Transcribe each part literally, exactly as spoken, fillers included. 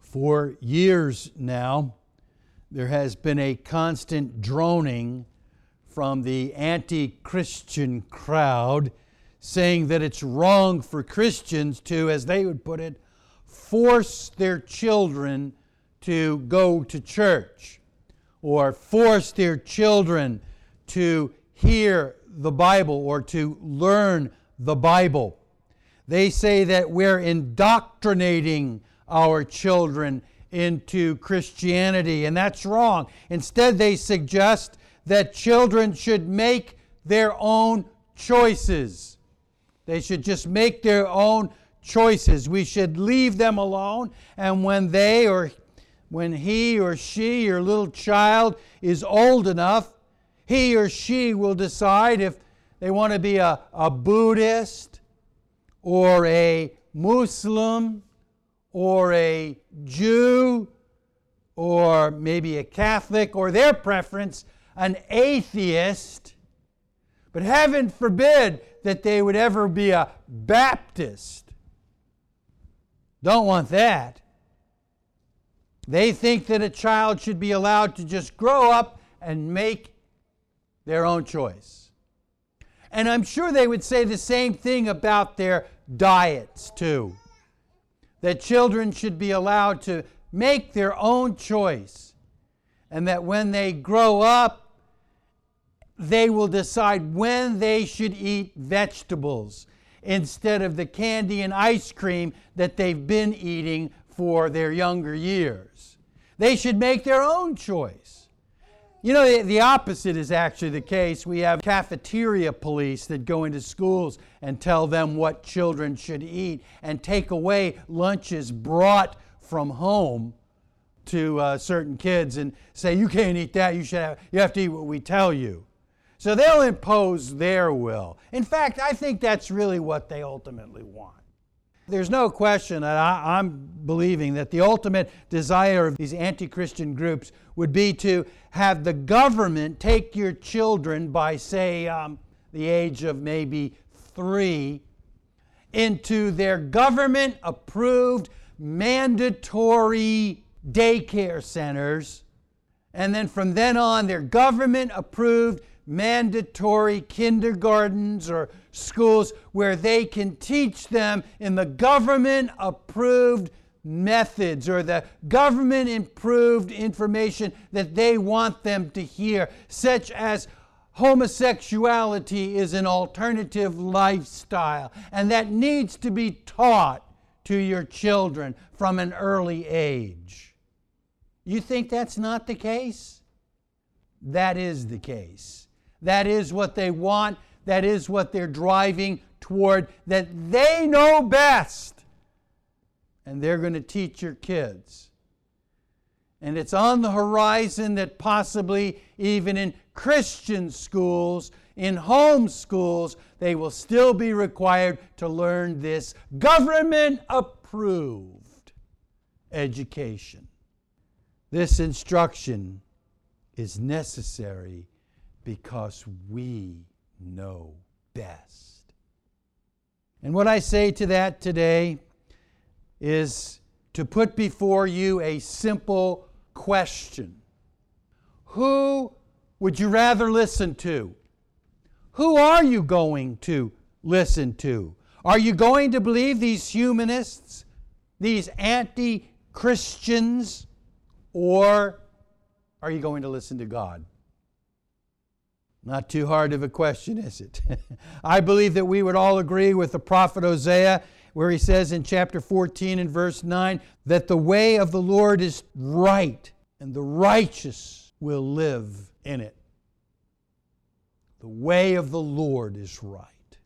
For years now, there has been a constant droning from the anti-Christian crowd saying that it's wrong for Christians to, as they would put it, force their children to go to church or force their children to hear the Bible or to learn the Bible. They say that we're indoctrinating our children into Christianity, and that's wrong. Instead, they suggest that children should make their own choices. They should just make their own choices. We should leave them alone, and when they or when he or she, your little child, is old enough, he or she will decide if they want to be a, a Buddhist or a Muslim or a Jew or maybe a Catholic, or their preference, an atheist. But heaven forbid that they would ever be a Baptist. Don't want that. They think that a child should be allowed to just grow up and make their own choice. And I'm sure they would say the same thing about their diets too. That children should be allowed to make their own choice. And that when they grow up, they will decide when they should eat vegetables instead of the candy and ice cream that they've been eating for their younger years. They should make their own choice. You know, the, the opposite is actually the case. We have cafeteria police that go into schools and tell them what children should eat and take away lunches brought from home to uh, certain kids and say, you can't eat that, you should have, you have to eat what we tell you. So they'll impose their will. In fact, I think that's really what they ultimately want. There's no question that I, I'm believing that the ultimate desire of these anti-Christian groups would be to have the government take your children by, say, um, the age of maybe three into their government-approved mandatory daycare centers, and then from then on, their government-approved mandatory kindergartens or schools where they can teach them in the government-approved methods or the government-approved information that they want them to hear, such as homosexuality is an alternative lifestyle, and that needs to be taught to your children from an early age. You think that's not the case? That is the case. That is what they want. That is what they're driving toward, that they know best. And they're going to teach your kids. And it's on the horizon that possibly even in Christian schools, in home schools, they will still be required to learn this government-approved education. This instruction is necessary because we know best. And what I say to that today is to put before you a simple question. Who would you rather listen to? Who are you going to listen to? Are you going to believe these humanists, these anti-Christians, or are you going to listen to God? Not too hard of a question, is it? I believe that we would all agree with the prophet Hosea, where he says in chapter fourteen and verse nine, that the way of the Lord is right, and the righteous will live in it. The way of the Lord is right.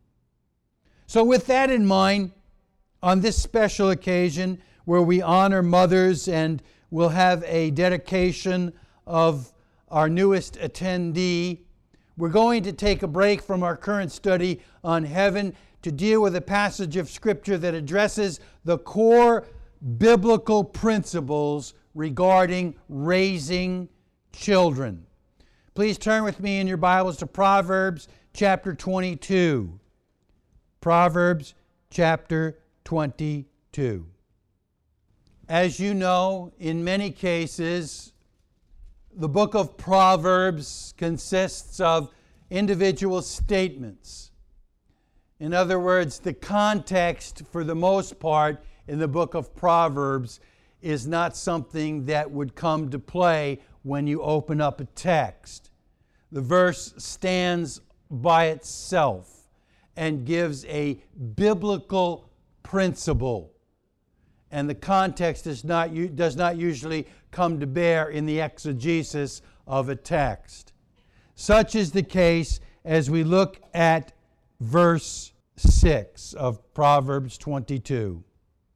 So with that in mind, on this special occasion where we honor mothers and we'll have a dedication of our newest attendee, we're going to take a break from our current study on heaven to deal with a passage of Scripture that addresses the core biblical principles regarding raising children. Please turn with me in your Bibles to Proverbs chapter twenty-two. Proverbs chapter twenty-two. As you know, in many cases, the book of Proverbs consists of individual statements. In other words, the context, for the most part, in the book of Proverbs is not something that would come to play when you open up a text. The verse stands by itself and gives a biblical principle. And the context does not, does not usually come to bear in the exegesis of a text. Such is the case as we look at verse six of Proverbs twenty-two.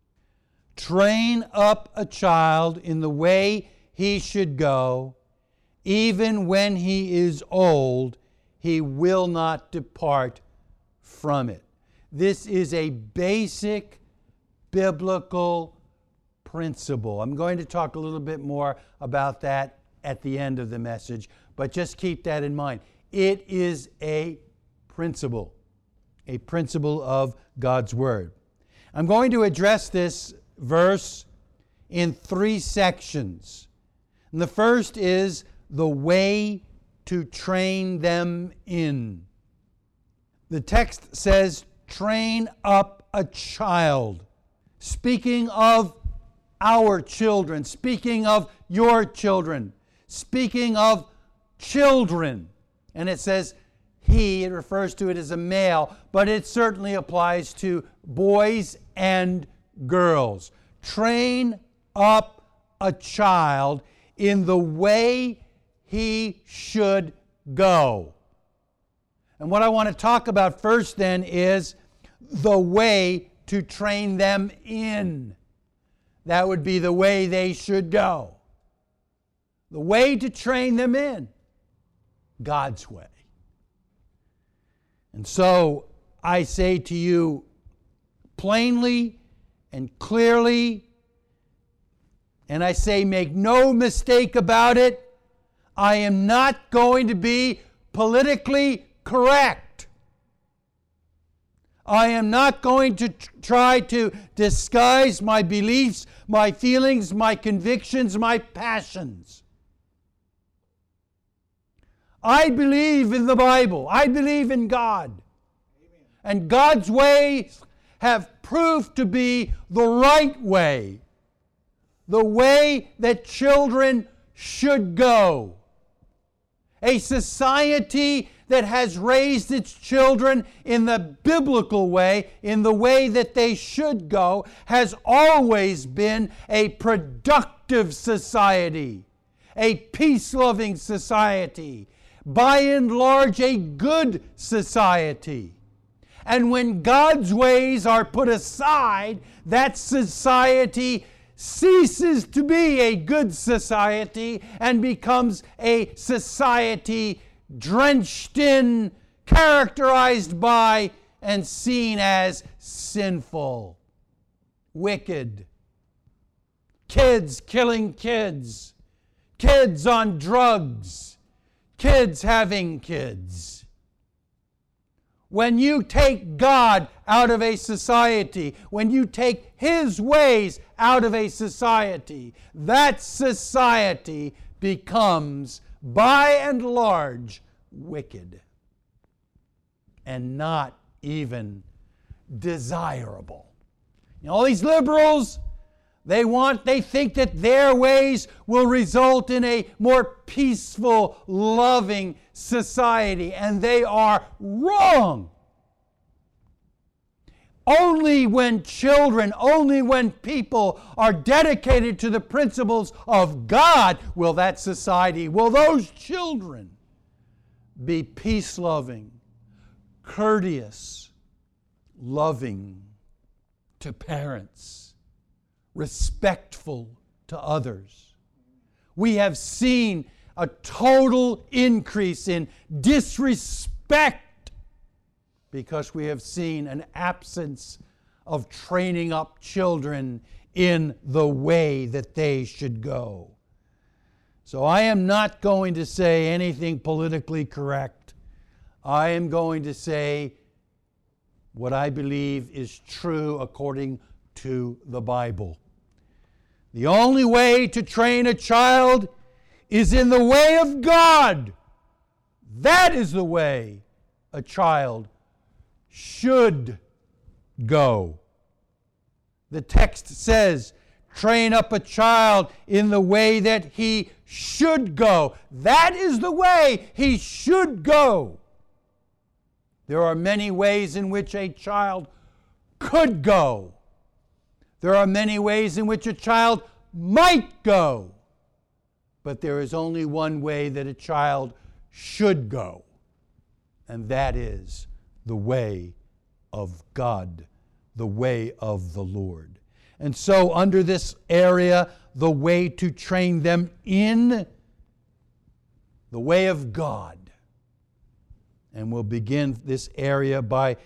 Train up a child in the way he should go, even when he is old, he will not depart from it. This is a basic biblical principle. I'm going to talk a little bit more about that at the end of the message, but just keep that in mind. It is a principle, a principle of God's Word. I'm going to address this verse in three sections. And the first is the way to train them in. The text says, train up a child. Speaking of our children, speaking of your children, speaking of children. And it says he, it refers to it as a male, but it certainly applies to boys and girls. Train up a child in the way he should go. And what I want to talk about first then is the way to train them in. That would be the way they should go. The way to train them in. God's way. And so I say to you plainly and clearly, and I say make no mistake about it, I am not going to be politically correct. I am not going to t- try to disguise my beliefs, my feelings, my convictions, my passions. I believe in the Bible. I believe in God. Amen. And God's ways have proved to be the right way. The way that children should go. A society that has raised its children in the biblical way, in the way that they should go, has always been a productive society, a peace-loving society, by and large a good society. And when God's ways are put aside, that society ceases to be a good society and becomes a society drenched in, characterized by, and seen as sinful, wicked. Kids killing kids, kids on drugs, kids having kids. When you take God out of a society, when you take His ways out of a society, that society becomes, by and large, wicked and not even desirable. You know, all these liberals, they want, they think that their ways will result in a more peaceful, loving society, and they are wrong. Only when children, only when people are dedicated to the principles of God will that society, will those children be peace-loving, courteous, loving to parents, respectful to others. We have seen a total increase in disrespect because we have seen an absence of training up children in the way that they should go. So I am not going to say anything politically correct. I am going to say what I believe is true according to the Bible. The only way to train a child is in the way of God. That is the way a child should go. The text says, train up a child in the way that he should go. That is the way he should go. There are many ways in which a child could go. There are many ways in which a child might go. But there is only one way that a child should go, and that is the way of God, the way of the Lord. And so under this area, the way to train them in the way of God. And we'll begin this area by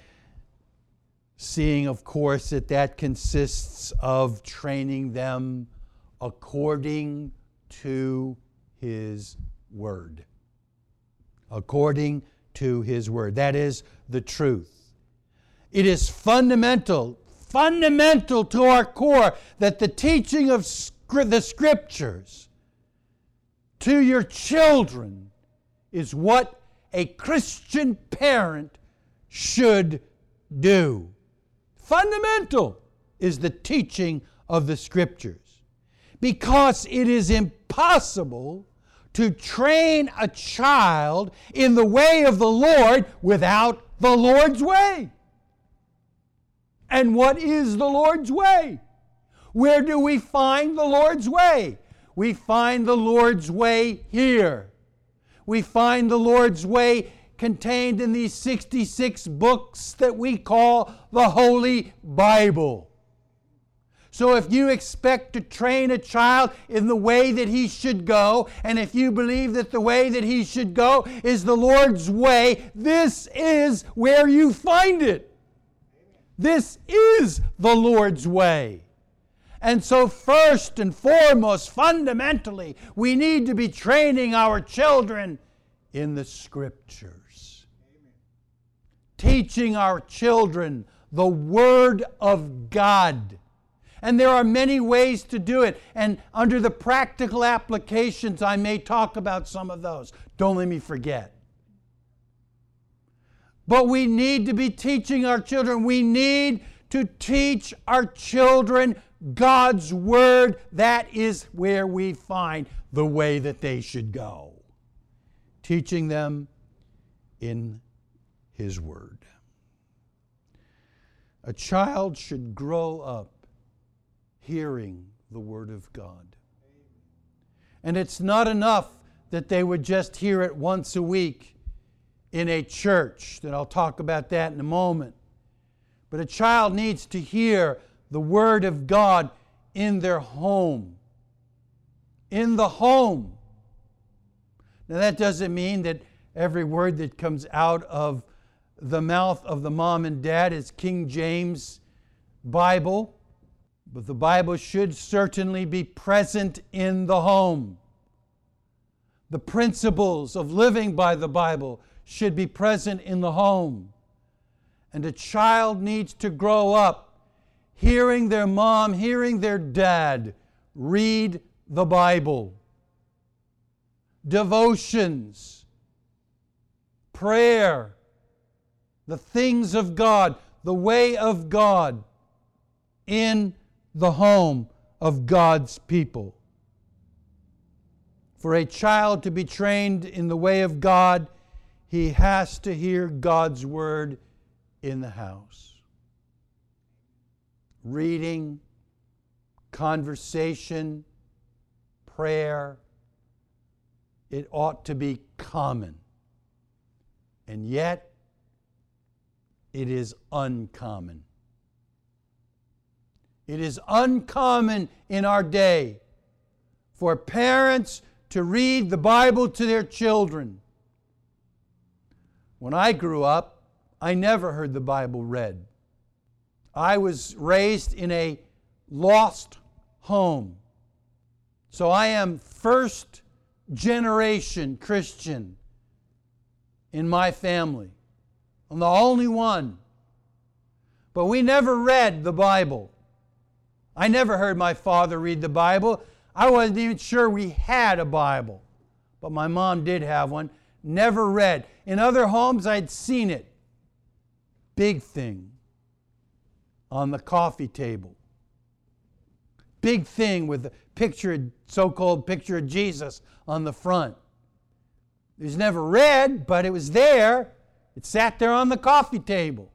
seeing, of course, that that consists of training them according to His Word. According to His Word. That is the truth. It is fundamental, fundamental to our core that the teaching of the Scriptures to your children is what a Christian parent should do. Fundamental is the teaching of the Scriptures, because it is impossible to train a child in the way of the Lord without the Lord's way. And what is the Lord's way? Where do we find the Lord's way? We find the Lord's way here. We find the Lord's way contained in these sixty-six books that we call the Holy Bible. So if you expect to train a child in the way that he should go, and if you believe that the way that he should go is the Lord's way, this is where you find it. This is the Lord's way. And so first and foremost, fundamentally, we need to be training our children in the Scriptures. Amen. Teaching our children the Word of God. And there are many ways to do it. And under the practical applications, I may talk about some of those. Don't let me forget. But we need to be teaching our children. We need to teach our children God's Word. That is where we find the way that they should go. Teaching them in His Word. A child should grow up hearing the Word of God. And it's not enough that they would just hear it once a week in a church, and I'll talk about that in a moment. But a child needs to hear the Word of God in their home. In the home. Now that doesn't mean that every word that comes out of the mouth of the mom and dad is King James Bible. But the Bible should certainly be present in the home. The principles of living by the Bible should be present in the home. And a child needs to grow up hearing their mom, hearing their dad read the Bible. Devotions, prayer, the things of God, the way of God in the home of God's people. For a child to be trained in the way of God, he has to hear God's Word in the house. Reading, conversation, prayer, it ought to be common. And yet, it is uncommon. It is uncommon in our day for parents to read the Bible to their children. When I grew up, I never heard the Bible read. I was raised in a lost home. So I am first generation Christian in my family. I'm the only one. But we never read the Bible. I never heard my father read the Bible. I wasn't even sure we had a Bible. But my mom did have one. Never read. In other homes, I'd seen it. Big thing on the coffee table. Big thing with the picture, so-called picture of Jesus on the front. It was never read, but it was there. It sat there on the coffee table.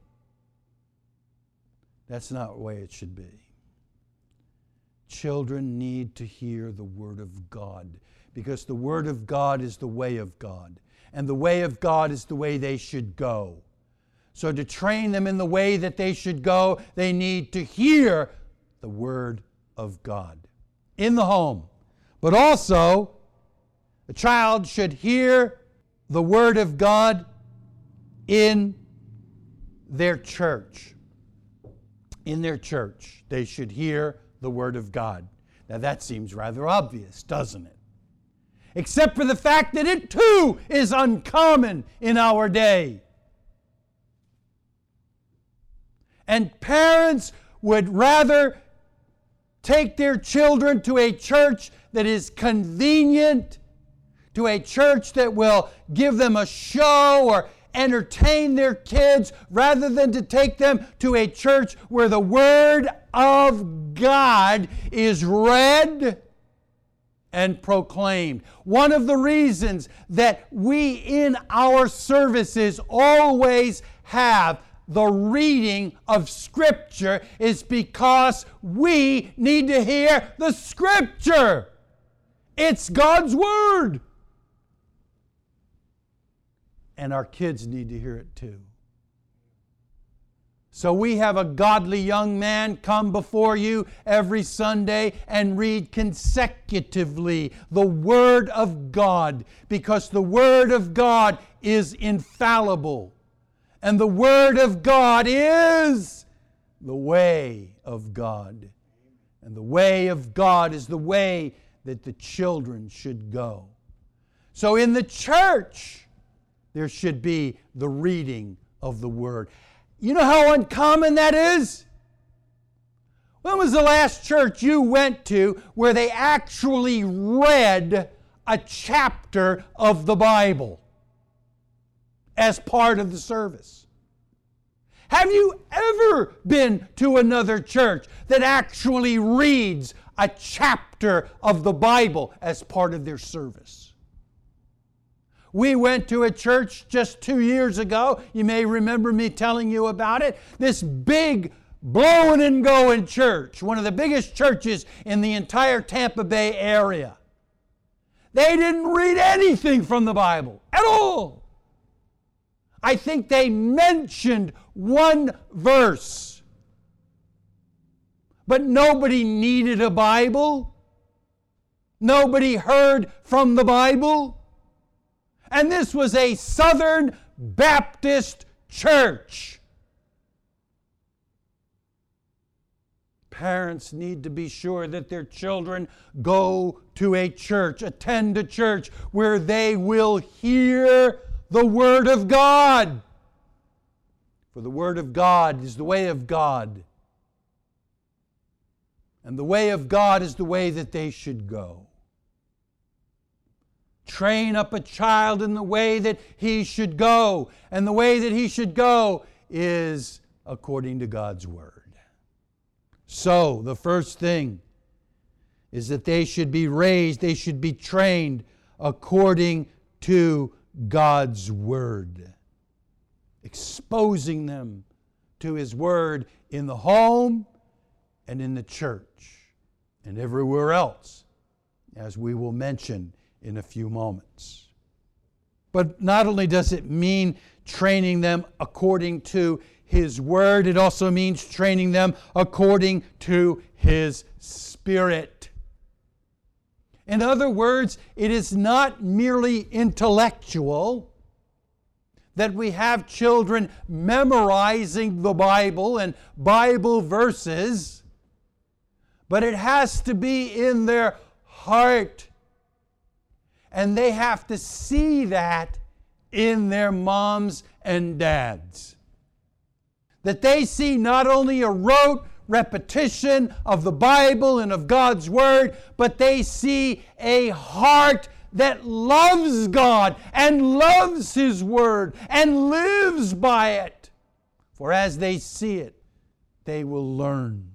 That's not the way it should be. Children need to hear the Word of God, because the Word of God is the way of God, and the way of God is the way they should go. So to train them in the way that they should go, they need to hear the Word of God in the home. But also, a child should hear the Word of God in their church. In their church, they should hear the Word of God. Now that seems rather obvious, doesn't it? Except for the fact that it too is uncommon in our day. And parents would rather take their children to a church that is convenient, to a church that will give them a show or entertain their kids, rather than to take them to a church where the Word of God is read and proclaimed. One of the reasons that we in our services always have the reading of Scripture is because we need to hear the Scripture. It's God's Word. And our kids need to hear it too. So we have a godly young man come before you every Sunday and read consecutively the Word of God, because the Word of God is infallible. And the Word of God is the way of God. And the way of God is the way that the children should go. So in the church, there should be the reading of the Word. You know how uncommon that is? When was the last church you went to where they actually read a chapter of the Bible as part of the service? Have you ever been to another church that actually reads a chapter of the Bible as part of their service? We went to a church just two years ago. You may remember me telling you about it. This big blowing and going church, one of the biggest churches in the entire Tampa Bay area. They didn't read anything from the Bible at all. I think they mentioned one verse. But nobody needed a Bible. Nobody heard from the Bible. And this was a Southern Baptist church. Parents need to be sure that their children go to a church, attend a church where they will hear the Word of God. For the Word of God is the way of God. And the way of God is the way that they should go. Train up a child in the way that he should go. And the way that he should go is according to God's Word. So, the first thing is that they should be raised, they should be trained according to God's Word. Exposing them to His Word in the home and in the church and everywhere else, as we will mention in a few moments. But not only does it mean training them according to His Word, it also means training them according to His Spirit. In other words, it is not merely intellectual that we have children memorizing the Bible and Bible verses, but it has to be in their heart. And they have to see that in their moms and dads. That they see not only a rote repetition of the Bible and of God's Word, but they see a heart that loves God and loves His Word and lives by it. For as they see it, they will learn.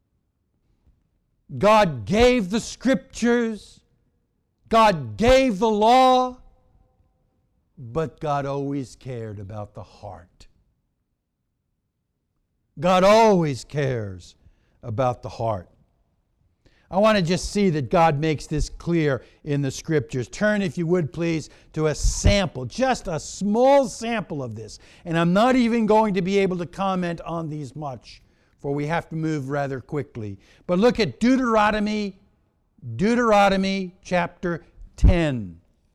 God gave the Scriptures, God gave the law, but God always cared about the heart. God always cares about the heart. I want to just see that God makes this clear in the Scriptures. Turn, if you would please, to a sample, just a small sample of this. And I'm not even going to be able to comment on these much, for we have to move rather quickly. But look at Deuteronomy, Deuteronomy chapter ten.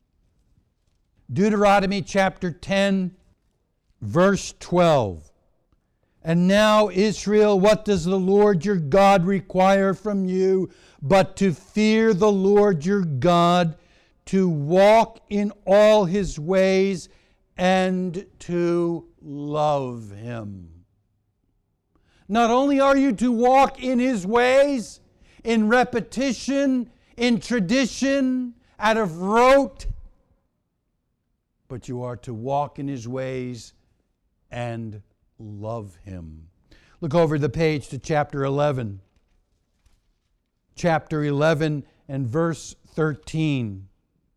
Deuteronomy chapter ten, verse twelve. And now, Israel, what does the Lord your God require from you but to fear the Lord your God, to walk in all His ways, and to love Him? Not only are you to walk in His ways, in repetition, in tradition, out of rote, but you are to walk in His ways and love Him. Look over the page to chapter eleven. Chapter eleven and verse thirteen.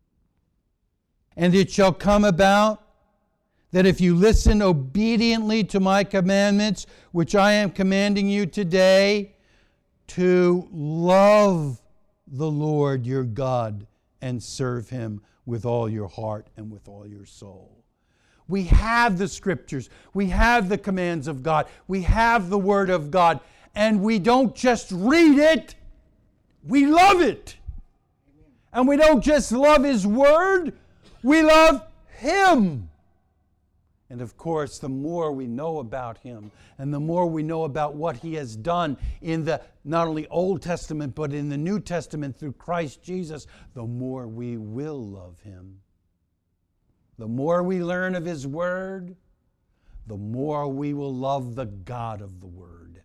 And it shall come about that if you listen obediently to my commandments, which I am commanding you today, to love the Lord your God and serve Him with all your heart and with all your soul. We have the Scriptures. We have the commands of God. We have the Word of God. And we don't just read it, we love it. And we don't just love His Word, we love Him. And of course, the more we know about Him and the more we know about what He has done in the not only Old Testament but in the New Testament through Christ Jesus, the more we will love Him. The more we learn of His Word, the more we will love the God of the Word.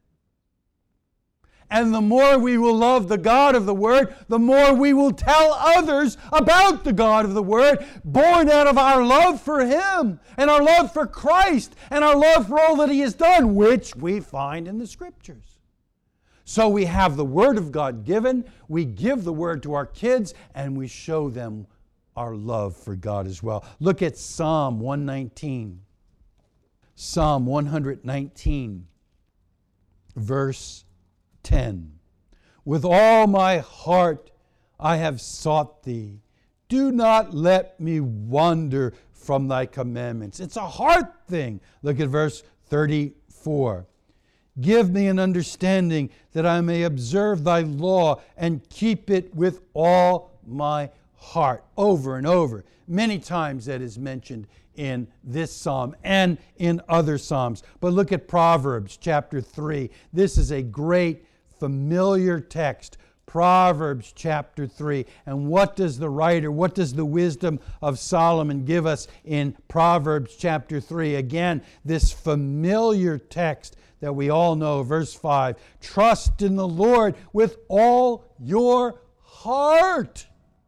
And the more we will love the God of the Word, the more we will tell others about the God of the Word, born out of our love for Him and our love for Christ and our love for all that He has done, which we find in the Scriptures. So we have the Word of God given, we give the Word to our kids, and we show them our love for God as well. Look at Psalm one nineteen. Psalm one nineteen, verse ten. With all my heart I have sought thee. Do not let me wander from thy commandments. It's a heart thing. Look at verse thirty-four. Give me an understanding that I may observe thy law and keep it with all my heart. Over and over. Many times that is mentioned in this psalm and in other psalms. But look at Proverbs chapter three. This is a great familiar text. Proverbs chapter three. And what does the writer, what does the wisdom of Solomon give us in Proverbs chapter three? Again, this familiar text that we all know, verse five. Trust in the Lord with all your heart.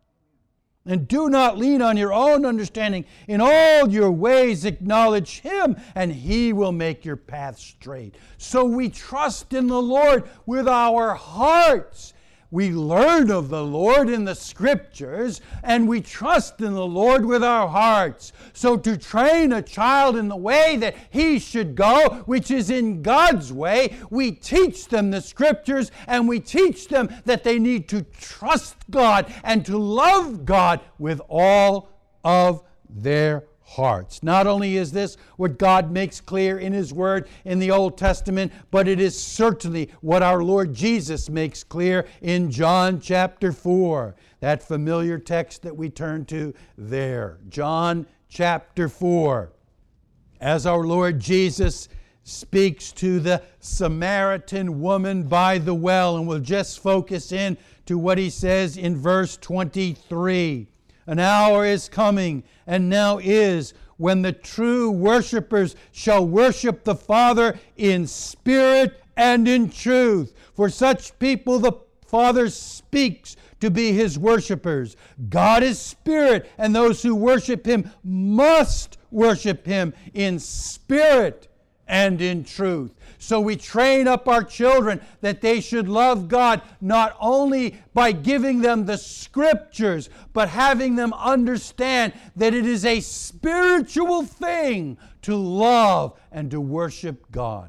And do not lean on your own understanding. In all your ways acknowledge Him, and He will make your path straight. So we trust in the Lord with our hearts. We learn of the Lord in the Scriptures, and we trust in the Lord with our hearts. So to train a child in the way that he should go, which is in God's way, we teach them the Scriptures, and we teach them that they need to trust God and to love God with all of their hearts. Not only is this what God makes clear in His Word in the Old Testament, but it is certainly what our Lord Jesus makes clear in John chapter four. That familiar text that we turn to there. John chapter four. As our Lord Jesus speaks to the Samaritan woman by the well, and we'll just focus in to what He says in verse twenty-three. An hour is coming, and now is, when the true worshipers shall worship the Father in spirit and in truth. For such people the Father speaks to be His worshipers. God is spirit, and those who worship Him must worship Him in spirit and in truth. So we train up our children that they should love God not only by giving them the Scriptures, but having them understand that it is a spiritual thing to love and to worship God.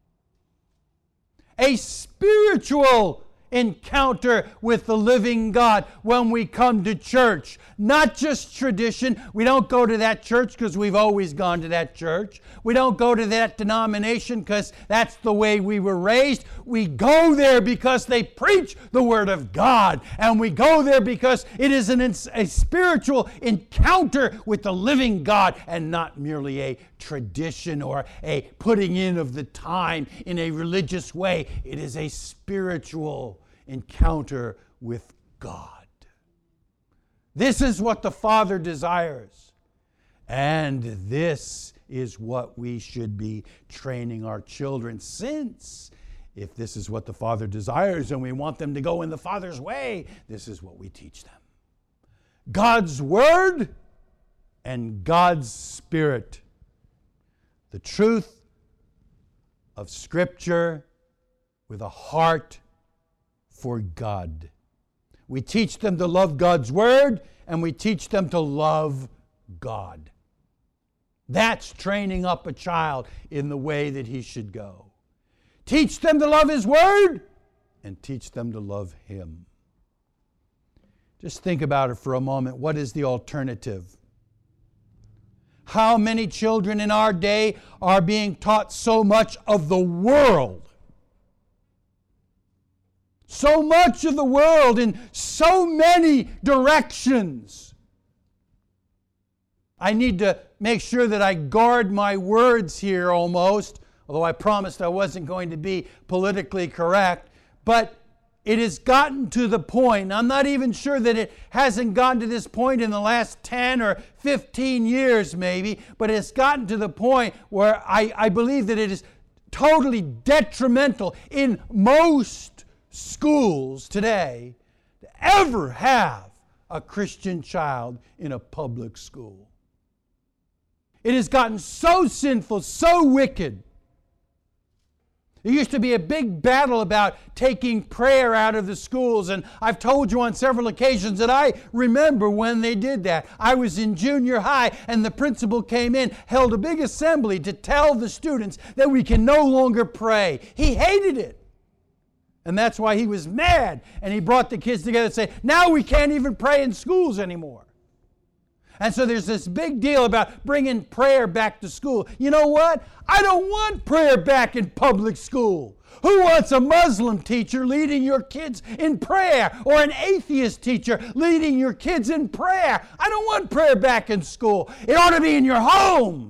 A spiritual encounter with the living God when we come to church. Not just tradition. We don't go to that church because we've always gone to that church. We don't go to that denomination because that's the way we were raised. We go there because they preach the Word of God. And we go there because it is an, a spiritual encounter with the living God and not merely a tradition or a putting in of the time in a religious way. It is a spiritual encounter with God. This is what the Father desires. And this is what we should be training our children, since if this is what the Father desires and we want them to go in the Father's way, this is what we teach them. God's Word and God's Spirit. The truth of Scripture with a heart for God. We teach them to love God's Word, and we teach them to love God. That's training up a child in the way that he should go. Teach them to love His Word, and teach them to love Him. Just think about it for a moment. What is the alternative? How many children in our day are being taught so much of the world? So much of the world in so many directions. I need to make sure that I guard my words here almost, although I promised I wasn't going to be politically correct. But it has gotten to the point, I'm not even sure that it hasn't gotten to this point in the last ten or fifteen years maybe, but it's gotten to the point where I, I believe that it is totally detrimental in most schools today to ever have a Christian child in a public school. It has gotten so sinful, so wicked. There used to be a big battle about taking prayer out of the schools, and I've told you on several occasions that I remember when they did that. I was in junior high, and the principal came in, held a big assembly to tell the students that we can no longer pray. He hated it. And that's why he was mad. And he brought the kids together and said, now we can't even pray in schools anymore. And so there's this big deal about bringing prayer back to school. You know what? I don't want prayer back in public school. Who wants a Muslim teacher leading your kids in prayer, or an atheist teacher leading your kids in prayer? I don't want prayer back in school. It ought to be in your home.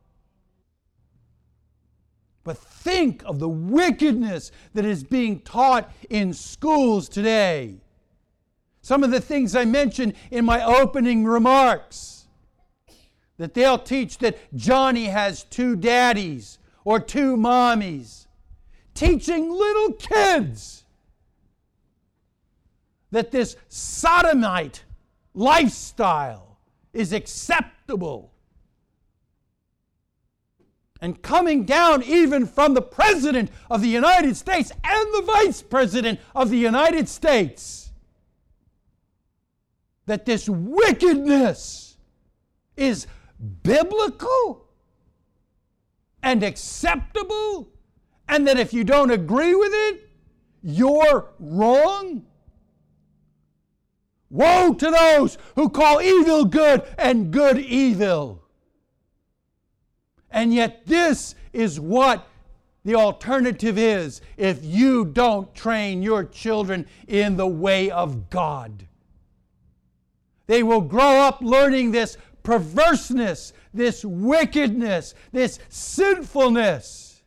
But think of the wickedness that is being taught in schools today. Some of the things I mentioned in my opening remarks. That they'll teach that Johnny has two daddies or two mommies. Teaching little kids that this sodomite lifestyle is acceptable. And coming down even from the President of the United States and the Vice President of the United States, that this wickedness is biblical and acceptable, and that if you don't agree with it, you're wrong. Woe to those who call evil good and good evil. And yet this is what the alternative is if you don't train your children in the way of God. They will grow up learning this perverseness, this wickedness, this sinfulness.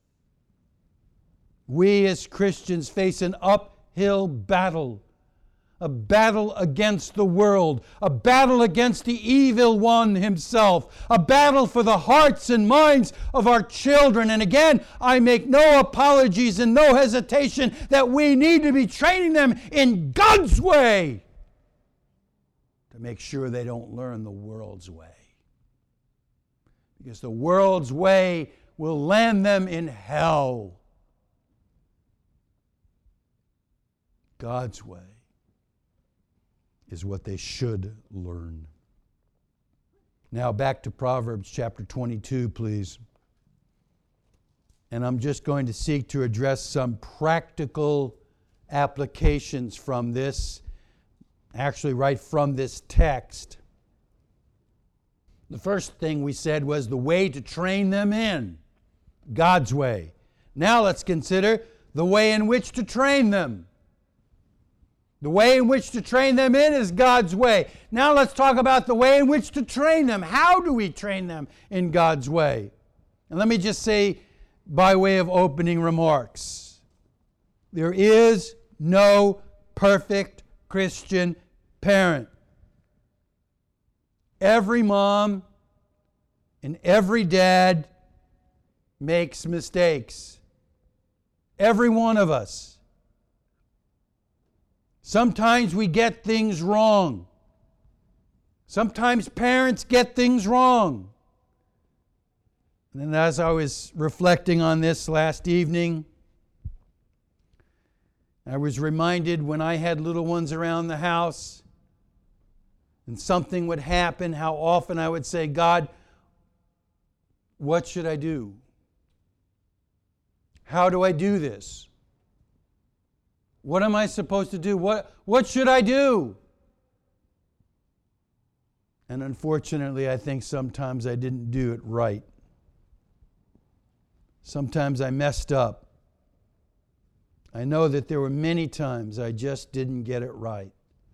We as Christians face an uphill battle a battle against the world, a battle against the evil one himself, a battle for the hearts and minds of our children. And again, I make no apologies and no hesitation that we need to be training them in God's way to make sure they don't learn the world's way. Because the world's way will land them in hell. God's way is what they should learn. Now back to Proverbs chapter twenty-two, please. And I'm just going to seek to address some practical applications from this, actually right from this text. The first thing we said was the way to train them in, God's way. Now let's consider the way in which to train them. The way in which to train them in is God's way. Now let's talk about the way in which to train them. How do we train them in God's way? And let me just say, by way of opening remarks, there is no perfect Christian parent. Every mom and every dad makes mistakes. Every one of us. Sometimes we get things wrong. Sometimes parents get things wrong. And then as I was reflecting on this last evening, I was reminded when I had little ones around the house and something would happen, how often I would say, God, what should I do? How do I do this? What am I supposed to do? What, what should I do? And unfortunately, I think sometimes I didn't do it right. Sometimes I messed up. I know that there were many times I just didn't get it right.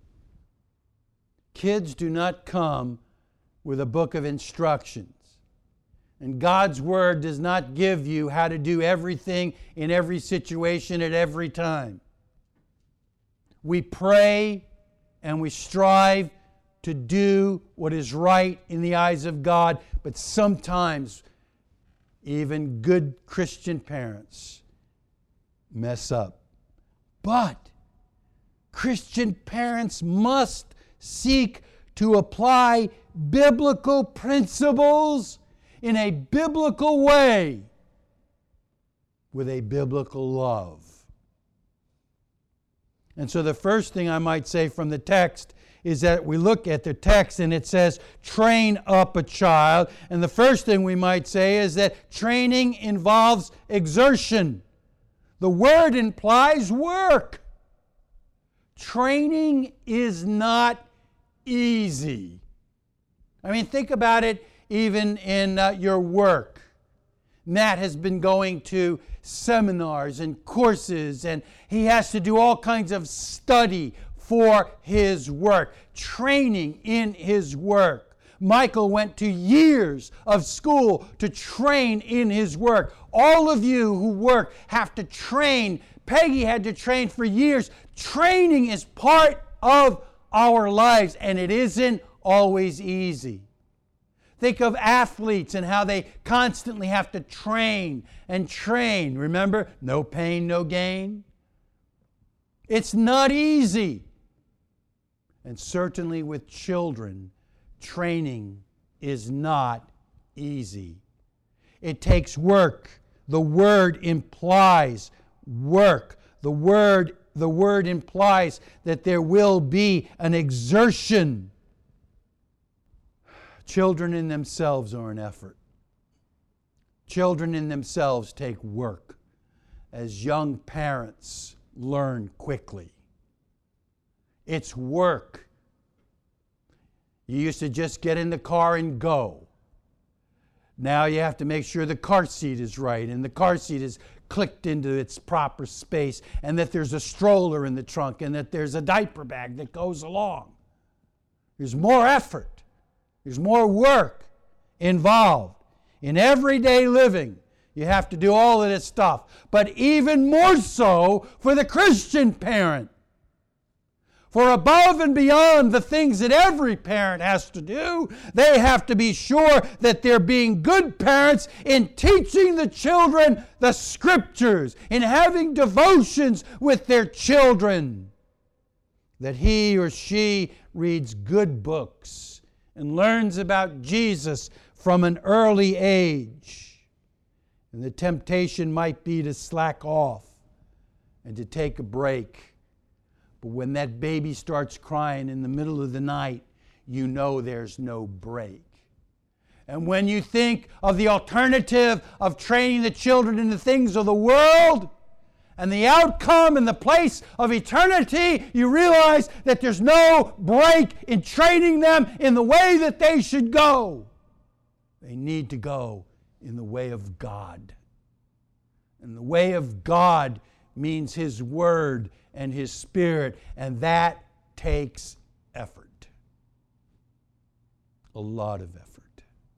Kids do not come with a book of instructions. And God's Word does not give you how to do everything in every situation at every time. We pray and we strive to do what is right in the eyes of God, but sometimes even good Christian parents mess up. But Christian parents must seek to apply biblical principles in a biblical way with a biblical love. And so the first thing I might say from the text is that we look at the text and it says, train up a child. And the first thing we might say is that training involves exertion. The word implies work. Training is not easy. I mean, think about it even in uh, your work. Matt has been going to seminars and courses, and he has to do all kinds of study for his work, training in his work. Michael went to years of school to train in his work. All of you who work have to train. Peggy had to train for years. Training is part of our lives, and it isn't always easy. Think of athletes and how they constantly have to train and train. Remember, no pain, no gain. It's not easy. And certainly with children, training is not easy. It takes work. The word implies work. The word, the word implies that there will be an exertion. Children in themselves are an effort. Children in themselves take work. As young parents learn quickly. It's work. You used to just get in the car and go. Now you have to make sure the car seat is right and the car seat is clicked into its proper space and that there's a stroller in the trunk and that there's a diaper bag that goes along. There's more effort. There's more work involved. In everyday living, you have to do all of this stuff. But even more so for the Christian parent. For above and beyond the things that every parent has to do, they have to be sure that they're being good parents in teaching the children the Scriptures, in having devotions with their children, that he or she reads good books and learns about Jesus from an early age. And the temptation might be to slack off and to take a break. But when that baby starts crying in the middle of the night, you know there's no break. And when you think of the alternative of training the children in the things of the world and the outcome and the place of eternity, you realize that there's no break in training them in the way that they should go. They need to go in the way of God. And the way of God means His Word and His Spirit, and that takes effort. A lot of effort.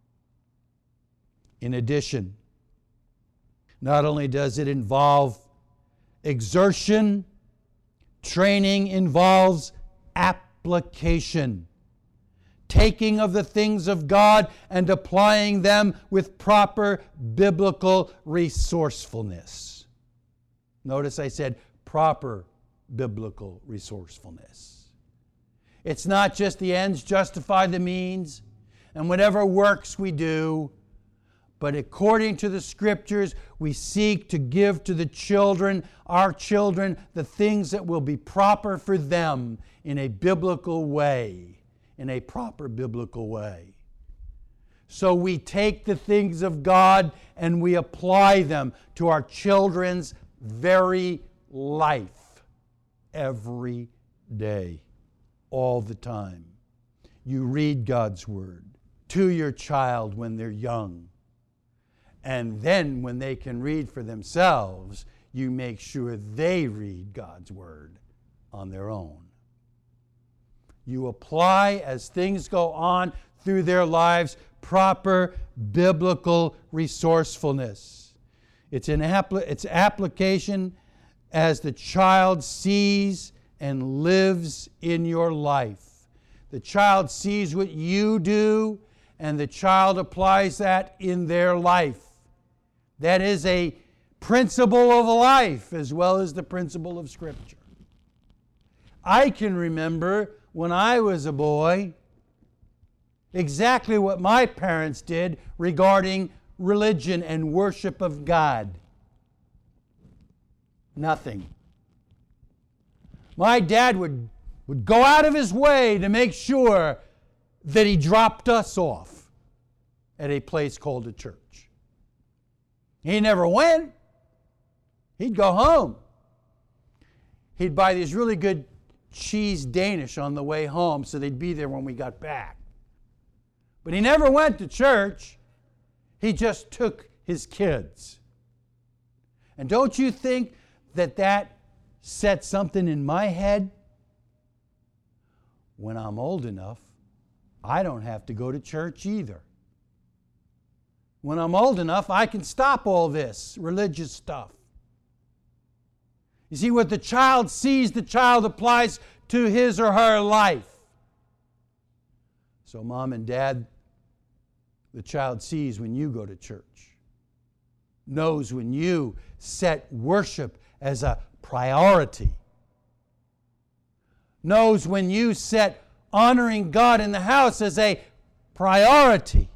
In addition, not only does it involve exertion, training involves application. Taking of the things of God and applying them with proper biblical resourcefulness. Notice I said proper biblical resourcefulness. It's not just the ends justify the means and whatever works we do, but according to the Scriptures, we seek to give to the children, our children, the things that will be proper for them in a biblical way, in a proper biblical way. So we take the things of God and we apply them to our children's very life. Every day, all the time. You read God's Word to your child when they're young. And then when they can read for themselves, you make sure they read God's Word on their own. You apply, as things go on through their lives, proper biblical resourcefulness. It's an appli- it's application as the child sees and lives in your life. The child sees what you do, and the child applies that in their life. That is a principle of life as well as the principle of Scripture. I can remember when I was a boy exactly what my parents did regarding religion and worship of God. Nothing. My dad would, would go out of his way to make sure that he dropped us off at a place called a church. He never went. He'd go home. He'd buy these really good cheese Danish on the way home so they'd be there when we got back. But he never went to church. He just took his kids. And don't you think that that set something in my head? When I'm old enough, I don't have to go to church either. When I'm old enough, I can stop all this religious stuff. You see, what the child sees, the child applies to his or her life. So, Mom and Dad, the child sees when you go to church, knows when you set worship as a priority, knows when you set honoring God in the house as a priority.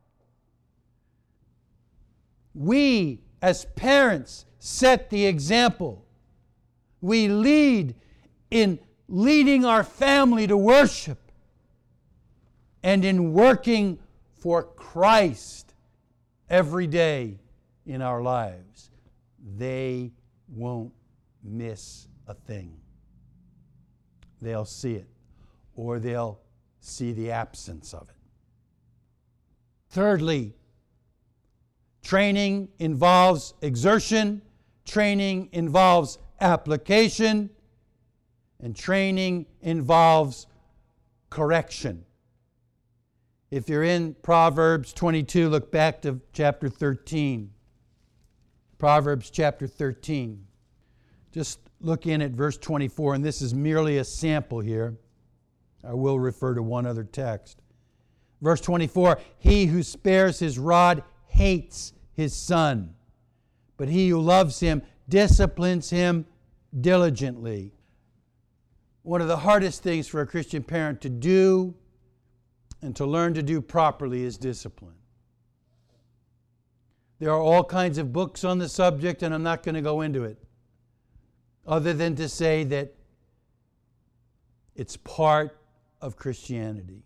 We, as parents, set the example. We lead in leading our family to worship and in working for Christ every day in our lives. They won't miss a thing. They'll see it, or they'll see the absence of it. Thirdly, training involves exertion, training involves application, and training involves correction. If you're in Proverbs twenty-two, look back to chapter thirteen. Proverbs chapter thirteen. Just look in at verse twenty-four, and this is merely a sample here. I will refer to one other text. Verse twenty-four, he who spares his rod hates his son, but he who loves him disciplines him diligently. One of the hardest things for a Christian parent to do and to learn to do properly is discipline. There are all kinds of books on the subject, and I'm not going to go into it, other than to say that it's part of Christianity.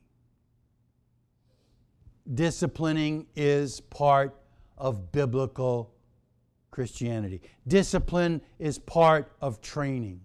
Disciplining is part of biblical Christianity. Discipline is part of training.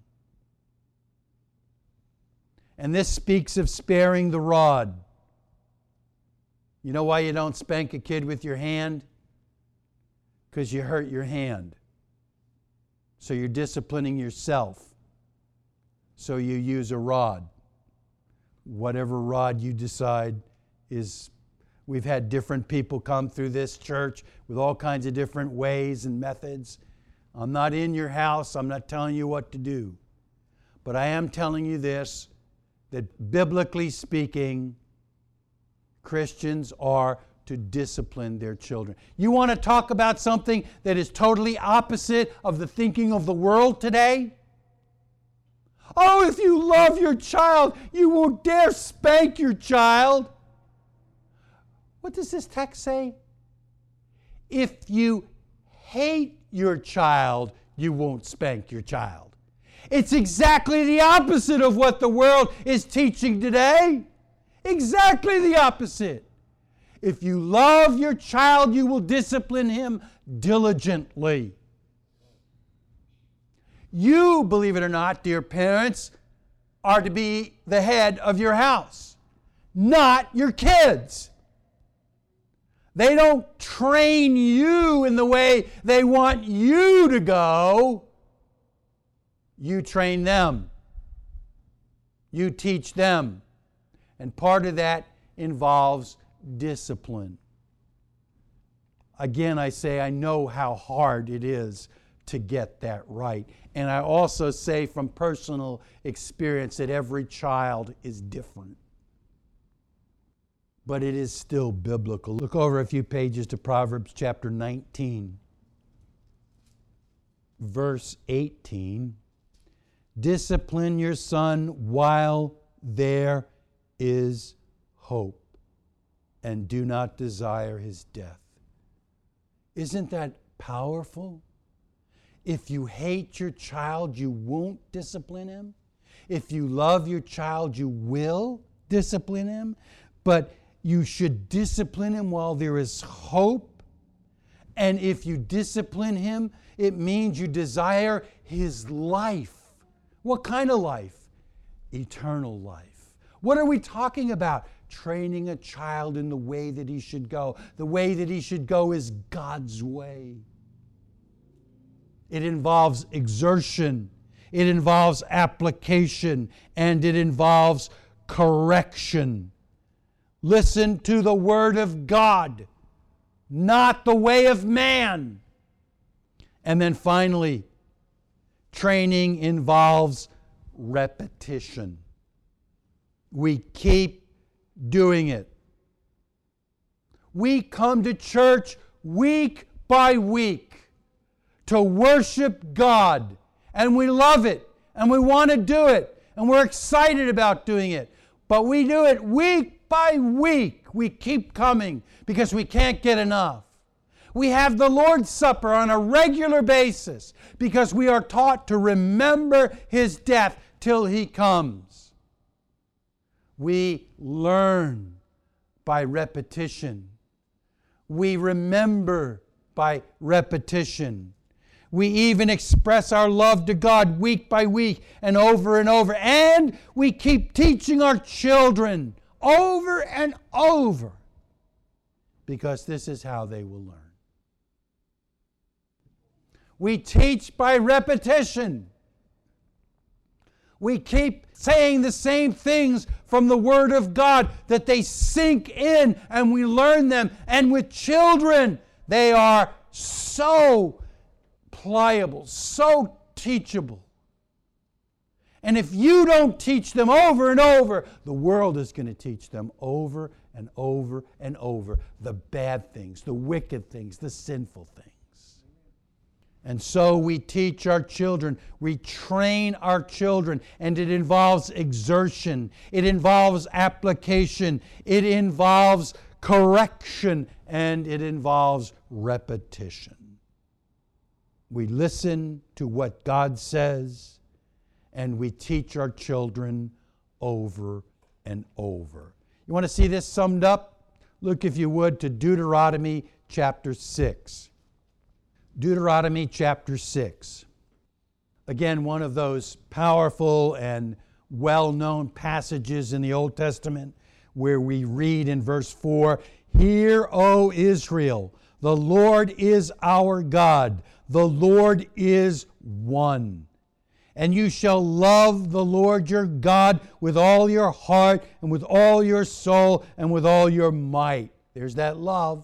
And this speaks of sparing the rod. You know why you don't spank a kid with your hand? Because you hurt your hand. So you're disciplining yourself. So you use a rod. Whatever rod you decide is. We've had different people come through this church with all kinds of different ways and methods. I'm not in your house. I'm not telling you what to do. But I am telling you this, that biblically speaking, Christians are to discipline their children. You want to talk about something that is totally opposite of the thinking of the world today? Oh, if you love your child, you won't dare spank your child. What does this text say? If you hate your child, you won't spank your child. It's exactly the opposite of what the world is teaching today. Exactly the opposite. If you love your child, you will discipline him diligently. You, believe it or not, dear parents, are to be the head of your house, not your kids. They don't train you in the way they want you to go. You train them. You teach them. And part of that involves discipline. Again, I say I know how hard it is to get that right. And I also say from personal experience that every child is different. But it is still biblical. Look over a few pages to Proverbs chapter nineteen, verse eighteen. Discipline your son while there is hope, and do not desire his death. Isn't that powerful? If you hate your child, you won't discipline him. If you love your child, you will discipline him. But you should discipline him while there is hope. And if you discipline him, it means you desire his life. What kind of life? Eternal life. What are we talking about? Training a child in the way that he should go. The way that he should go is God's way. It involves exertion. It involves application. And it involves correction. Listen to the Word of God, not the way of man. And then finally, training involves repetition. We keep doing it. We come to church week by week to worship God, and we love it, and we want to do it, and we're excited about doing it. But we do it week by week. We keep coming because we can't get enough. We have the Lord's Supper on a regular basis because we are taught to remember His death till He comes. We learn by repetition. We remember by repetition. We even express our love to God week by week and over and over. And we keep teaching our children over and over because this is how they will learn. We teach by repetition. We keep saying the same things from the Word of God that they sink in and we learn them. And with children, they are so pliable, so teachable. And if you don't teach them over and over, the world is going to teach them over and over and over the bad things, the wicked things, the sinful things. And so we teach our children, we train our children, and it involves exertion, it involves application, it involves correction, and it involves repetition. We listen to what God says, and we teach our children over and over. You want to see this summed up? Look, if you would, to Deuteronomy chapter six. Deuteronomy chapter six. Again, one of those powerful and well-known passages in the Old Testament where we read in verse four, "Hear, O Israel, the Lord is our God, the Lord is one. And you shall love the Lord your God with all your heart and with all your soul and with all your might." There's that love.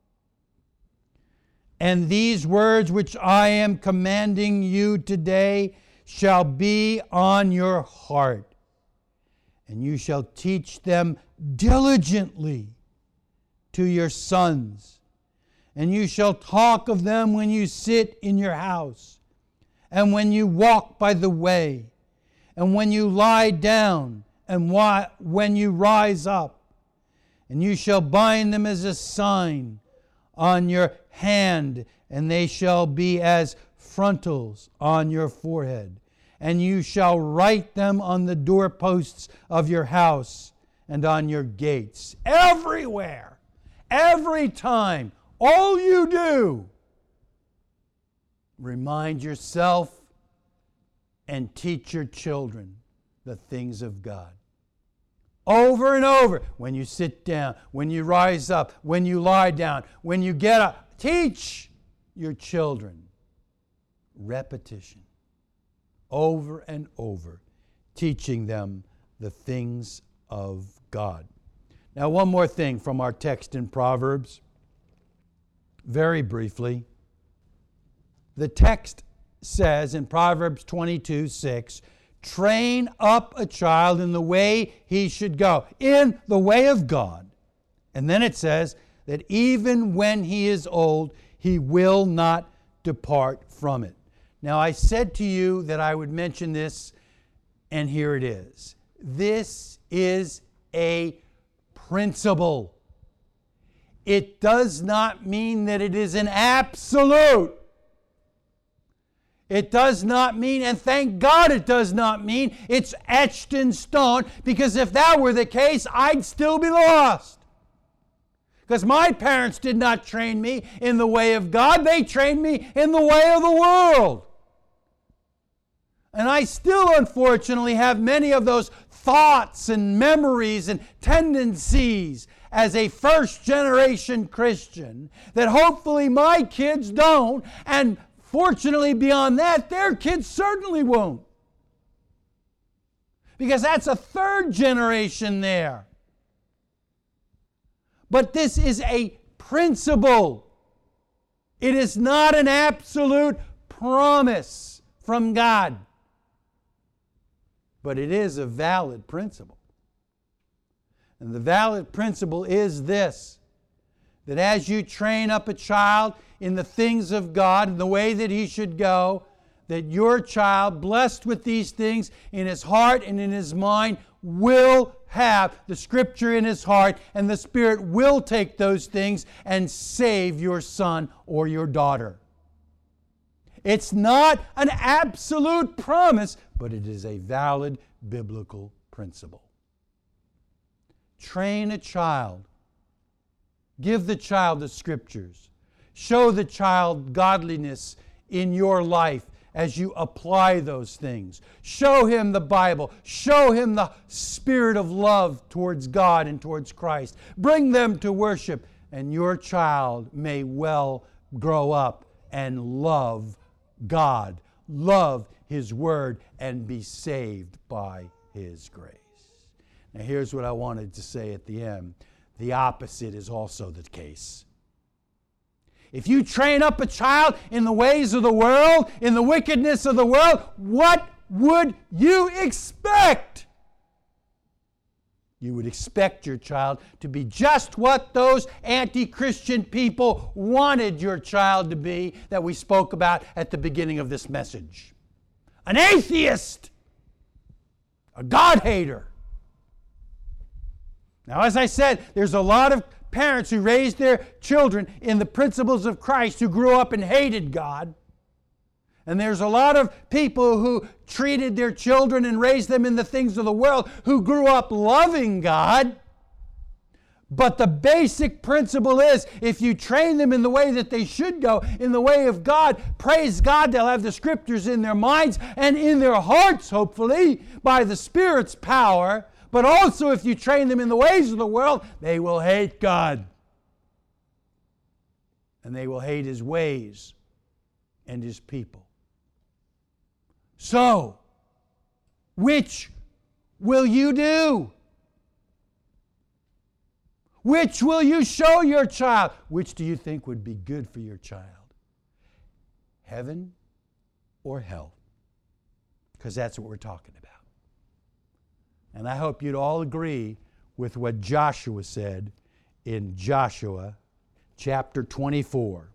"And these words which I am commanding you today shall be on your heart, and you shall teach them diligently to your sons, and you shall talk of them when you sit in your house, and when you walk by the way, and when you lie down, and when you rise up. And you shall bind them as a sign on your hand, and they shall be as frontals on your forehead. And you shall write them on the doorposts of your house and on your gates." Everywhere, every time, all you do, remind yourself and teach your children the things of God. Over and over, when you sit down, when you rise up, when you lie down, when you get up, teach your children. Repetition. Over and over, teaching them the things of God. Now, one more thing from our text in Proverbs, very briefly. The text says in Proverbs twenty-two six, "Train up a child in the way he should go," in the way of God. And then it says that even when he is old, he will not depart from it. Now, I said to you that I would mention this, and here it is. This is a principle. It does not mean that it is an absolute. It does not mean, and thank God it does not mean, it's etched in stone, because if that were the case, I'd still be lost. Because my parents did not train me in the way of God, they trained me in the way of the world. And I still, unfortunately, have many of those thoughts and memories and tendencies as a first-generation Christian that hopefully my kids don't, and fortunately beyond that, their kids certainly won't. Because that's a third generation there. But this is a principle. It is not an absolute promise from God. But it is a valid principle. And the valid principle is this, that as you train up a child in the things of God, in the way that he should go, that your child, blessed with these things in his heart and in his mind, will have the Scripture in his heart, and the Spirit will take those things and save your son or your daughter. It's not an absolute promise, but it is a valid biblical principle. Train a child. Give the child the Scriptures. Show the child godliness in your life as you apply those things. Show him the Bible. Show him the spirit of love towards God and towards Christ. Bring them to worship, and your child may well grow up and love God, love His Word, and be saved by His grace. Now here's what I wanted to say at the end. The opposite is also the case. If you train up a child in the ways of the world, in the wickedness of the world, what would you expect? You would expect your child to be just what those anti-Christian people wanted your child to be that we spoke about at the beginning of this message. An atheist, a God-hater. Now, as I said, there's a lot of parents who raised their children in the principles of Christ who grew up and hated God. And there's a lot of people who treated their children and raised them in the things of the world who grew up loving God. But the basic principle is, if you train them in the way that they should go, in the way of God, praise God, they'll have the Scriptures in their minds and in their hearts, hopefully, by the Spirit's power. But also, if you train them in the ways of the world, they will hate God. And they will hate His ways and His people. So, which will you do? Which will you show your child? Which do you think would be good for your child? Heaven or hell? Because that's what we're talking about. And I hope you'd all agree with what Joshua said in Joshua chapter twenty-four.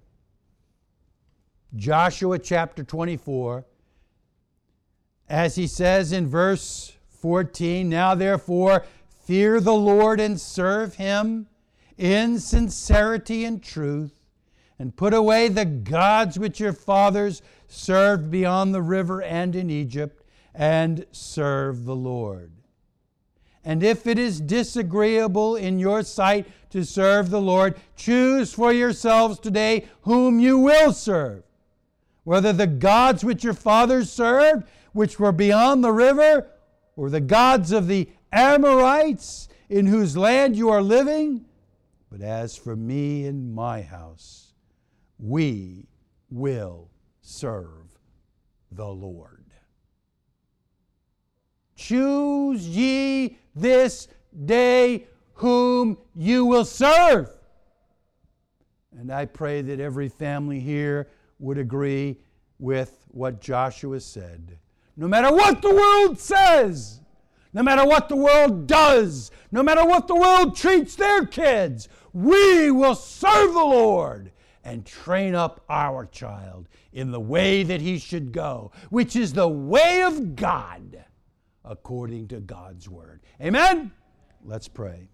Joshua chapter twenty-four, as he says in verse fourteen, "Now therefore fear the Lord and serve Him in sincerity and truth, and put away the gods which your fathers served beyond the river and in Egypt, and serve the Lord. And if it is disagreeable in your sight to serve the Lord, choose for yourselves today whom you will serve, whether the gods which your fathers served, which were beyond the river, or the gods of the Amorites, in whose land you are living. But as for me and my house, we will serve the Lord." Choose ye this day whom you will serve. And I pray that every family here would agree with what Joshua said. No matter what the world says, no matter what the world does, no matter what the world treats their kids, we will serve the Lord and train up our child in the way that he should go, which is the way of God, according to God's word. Amen? Let's pray.